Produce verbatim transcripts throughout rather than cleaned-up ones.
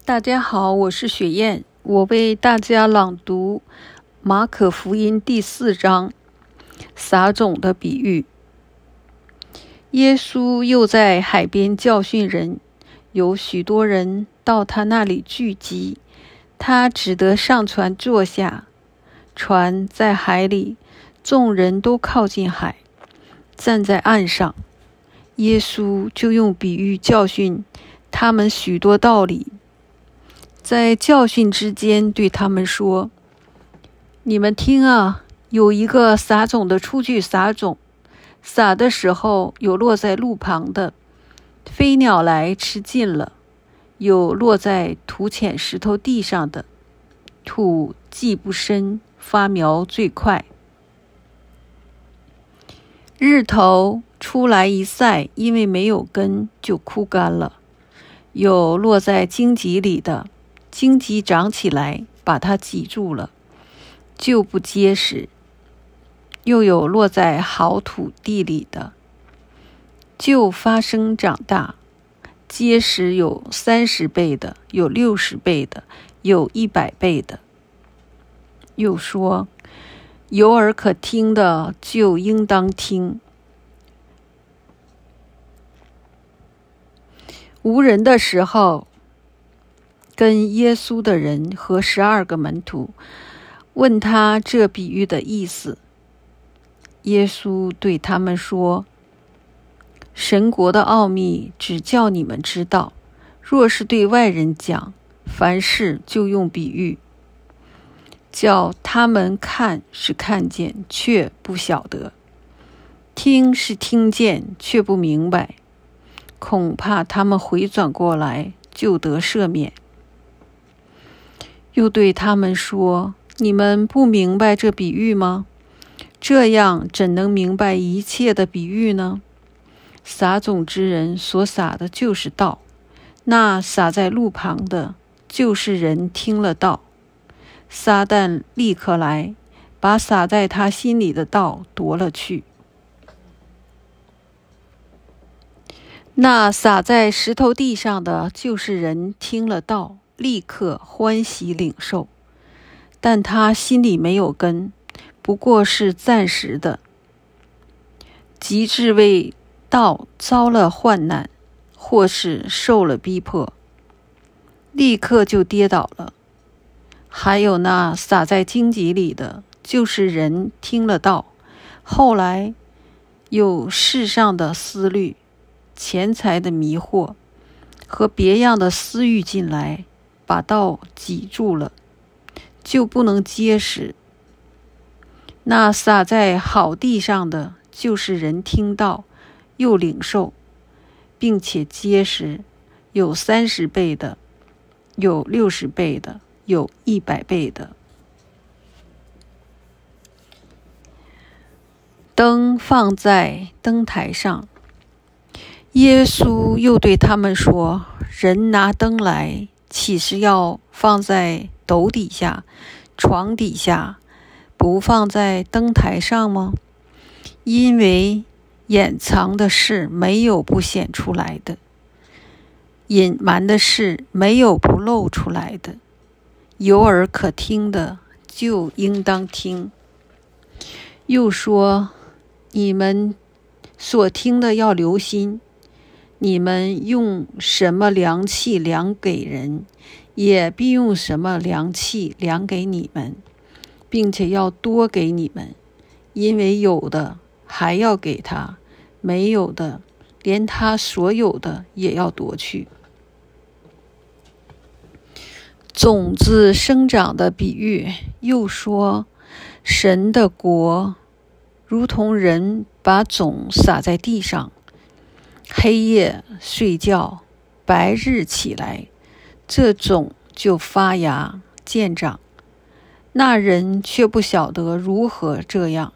大家好，我是雪燕，我为大家朗读马可福音第四章撒种的比喻。耶稣又在海边教训人，有许多人到他那里聚集，他只得上船坐下，船在海里，众人都靠近海，站在岸上。耶稣就用比喻教训他们许多道理，在教训之间对他们说：你们听啊，有一个撒种的出去撒种，撒的时候有落在路旁的，飞鸟来吃尽了；有落在土浅石头地上的，土既不深，发苗最快。日头出来一晒，因为没有根，就枯干了。有落在荆棘里的，荆棘长起来，把它挤住了，就不结实；又有落在好土地里的，就发生长大，结实有三十倍的，有六十倍的，有一百倍的。又说：有耳可听的，就应当听。无人的时候，跟耶稣的人和十二个门徒问他这比喻的意思。耶稣对他们说：神国的奥秘只叫你们知道，若是对外人讲，凡事就用比喻，叫他们看是看见，却不晓得；听是听见，却不明白。恐怕他们回转过来，就得赦免。又对他们说：你们不明白这比喻吗？这样怎能明白一切的比喻呢？撒种之人所撒的就是道，那撒在路旁的，就是人听了道，撒旦立刻来，把撒在他心里的道夺了去。那撒在石头地上的，就是人听了道，立刻欢喜领受，但他心里没有根，不过是暂时的，及至为道遭了患难，或是受了逼迫，立刻就跌倒了。还有那撒在荆棘里的，就是人听了道，后来有世上的思虑、钱财的迷惑和别样的私欲进来，把道挤住了，就不能结实。那撒在好地上的，就是人听道，又领受，并且结实，有三十倍的，有六十倍的，有一百倍的。灯放在灯台上。耶稣又对他们说：人拿灯来，岂是要放在斗底下、床底下，不放在灯台上吗？因为掩藏的事没有不显出来的，隐瞒的事没有不露出来的。有耳可听的，就应当听。又说：你们所听的要留心，你们用什么量器量给人，也必用什么量器量给你们，并且要多给你们，因为有的还要给他，没有的连他所有的也要夺去。种子生长的比喻。又说：神的国如同人把种撒在地上，黑夜睡觉，白日起来，这种就发芽见长，那人却不晓得如何这样。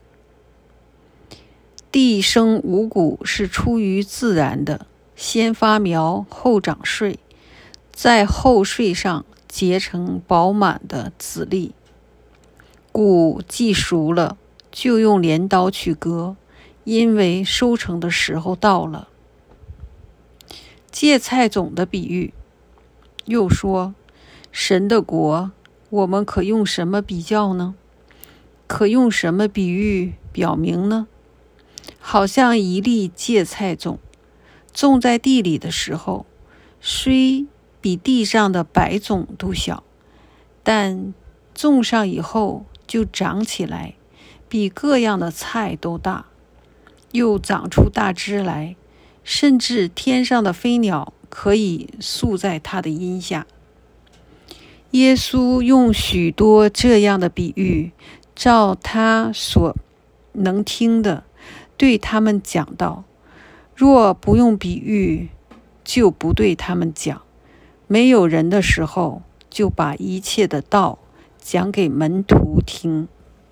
地生五谷是出于自然的，先发苗，后长穗，在后穗上结成饱满的籽粒。谷既熟了，就用镰刀去割，因为收成的时候到了。芥菜种的比喻。 又说，神的国，我们可用什么比较呢？可用什么比喻表明呢？好像一粒芥菜种，种在地里的时候，虽比地上的百种都小，但种上以后就长起来，比各样的菜都大，又长出大枝来，甚至天上的飞鸟可以宿在它的荫下。耶稣用许多这样的比喻，照他所能听的，对他们讲道。若不用比喻，就不对他们讲。没有人的时候，就把一切的道讲给门徒听。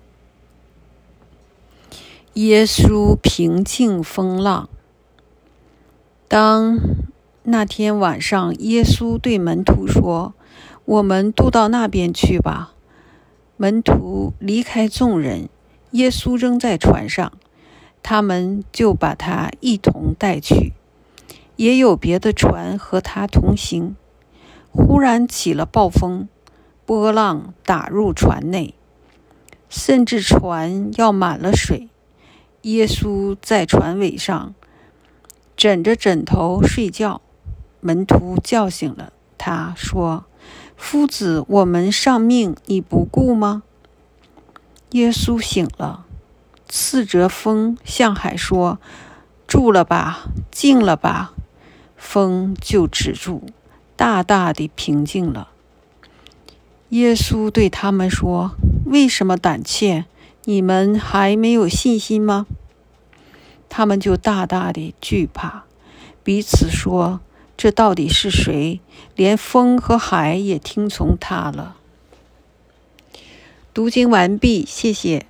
耶稣平静风浪。当那天晚上，耶稣对门徒说，我们渡到那边去吧。门徒离开众人，耶稣仍在船上，他们就把他一同带去。也有别的船和他同行。忽然起了暴风，波浪打入船内，甚至船要满了水。耶稣在船尾上枕着枕头睡觉，门徒叫醒了他，说，夫子，我们丧命，你不顾吗？耶稣醒了，斥责风，向海说，住了吧，静了吧。风就止住，大大地平静了。耶稣对他们说，为什么胆怯？你们还没有信心吗？他们就大大地惧怕，彼此说，这到底是谁？连风和海也听从他了。读经完毕，谢谢。